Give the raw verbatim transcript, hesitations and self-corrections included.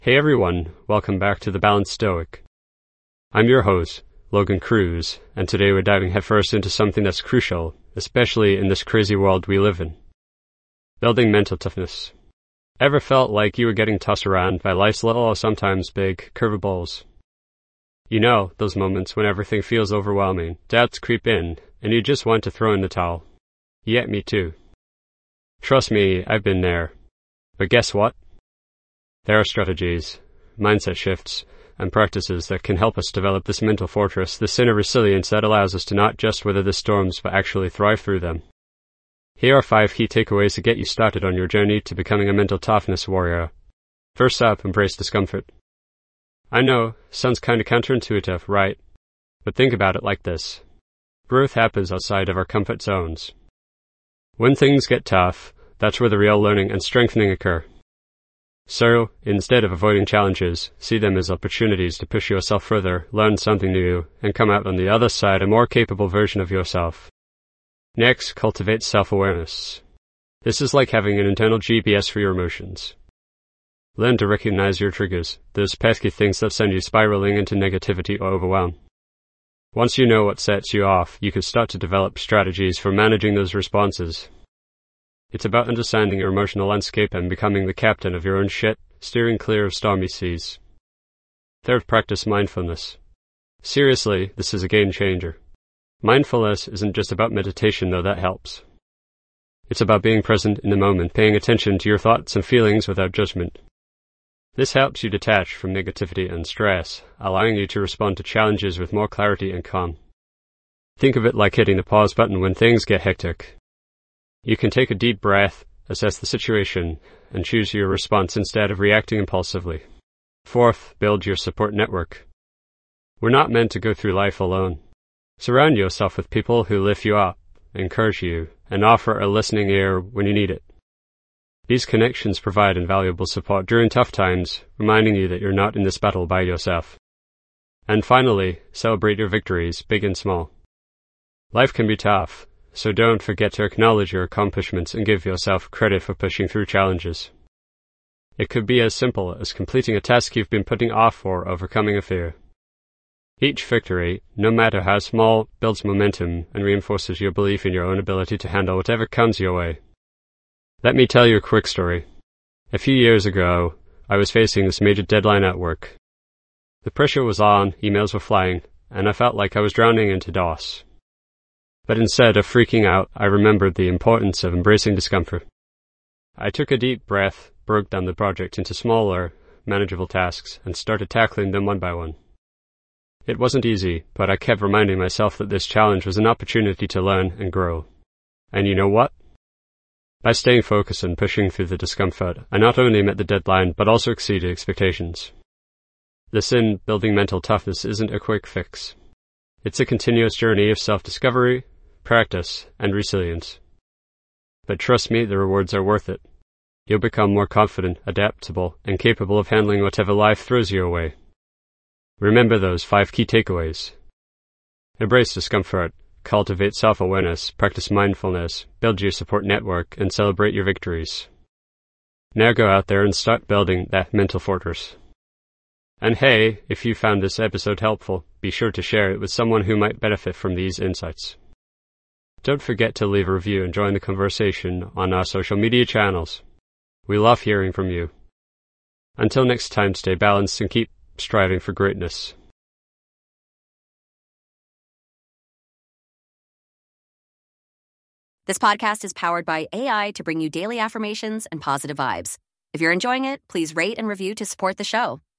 Hey everyone, welcome back to The Balanced Stoic. I'm your host, Logan Cruz, and today we're diving headfirst into something that's crucial, especially in this crazy world we live in. Building mental toughness. Ever felt like you were getting tossed around by life's little or sometimes big curveballs? You know, those moments when everything feels overwhelming, doubts creep in, and you just want to throw in the towel. Yet me too. Trust me, I've been there. But guess what? There are strategies, mindset shifts, and practices that can help us develop this mental fortress, this inner resilience that allows us to not just weather the storms but actually thrive through them. Here are five key takeaways to get you started on your journey to becoming a mental toughness warrior. First up, embrace discomfort. I know, sounds kinda counterintuitive, right? But think about it like this. Growth happens outside of our comfort zones. When things get tough, that's where the real learning and strengthening occur. So, instead of avoiding challenges, see them as opportunities to push yourself further, learn something new, and come out on the other side a more capable version of yourself. Next, cultivate self-awareness. This is like having an internal G P S for your emotions. Learn to recognize your triggers, those pesky things that send you spiraling into negativity or overwhelm. Once you know what sets you off, you can start to develop strategies for managing those responses. It's about understanding your emotional landscape and becoming the captain of your own shit, steering clear of stormy seas. Third, practice mindfulness. Seriously, this is a game changer. Mindfulness isn't just about meditation, though that helps. It's about being present in the moment, paying attention to your thoughts and feelings without judgment. This helps you detach from negativity and stress, allowing you to respond to challenges with more clarity and calm. Think of it like hitting the pause button when things get hectic. You can take a deep breath, assess the situation, and choose your response instead of reacting impulsively. Fourth, build your support network. We're not meant to go through life alone. Surround yourself with people who lift you up, encourage you, and offer a listening ear when you need it. These connections provide invaluable support during tough times, reminding you that you're not in this battle by yourself. And finally, celebrate your victories, big and small. Life can be tough, so don't forget to acknowledge your accomplishments and give yourself credit for pushing through challenges. It could be as simple as completing a task you've been putting off or overcoming a fear. Each victory, no matter how small, builds momentum and reinforces your belief in your own ability to handle whatever comes your way. Let me tell you a quick story. A few years ago, I was facing this major deadline at work. The pressure was on, emails were flying, and I felt like I was drowning into DOS. But instead of freaking out, I remembered the importance of embracing discomfort. I took a deep breath, broke down the project into smaller, manageable tasks, and started tackling them one by one. It wasn't easy, but I kept reminding myself that this challenge was an opportunity to learn and grow. And you know what? By staying focused and pushing through the discomfort, I not only met the deadline, but also exceeded expectations. The sin building mental toughness isn't a quick fix. It's a continuous journey of self-discovery, practice, and resilience. But trust me, the rewards are worth it. You'll become more confident, adaptable, and capable of handling whatever life throws your way. Remember those five key takeaways. Embrace discomfort, cultivate self-awareness, practice mindfulness, build your support network, and celebrate your victories. Now go out there and start building that mental fortress. And hey, if you found this episode helpful, be sure to share it with someone who might benefit from these insights. Don't forget to leave a review and join the conversation on our social media channels. We love hearing from you. Until next time, stay balanced and keep striving for greatness. This podcast is powered by A I to bring you daily affirmations and positive vibes. If you're enjoying it, please rate and review to support the show.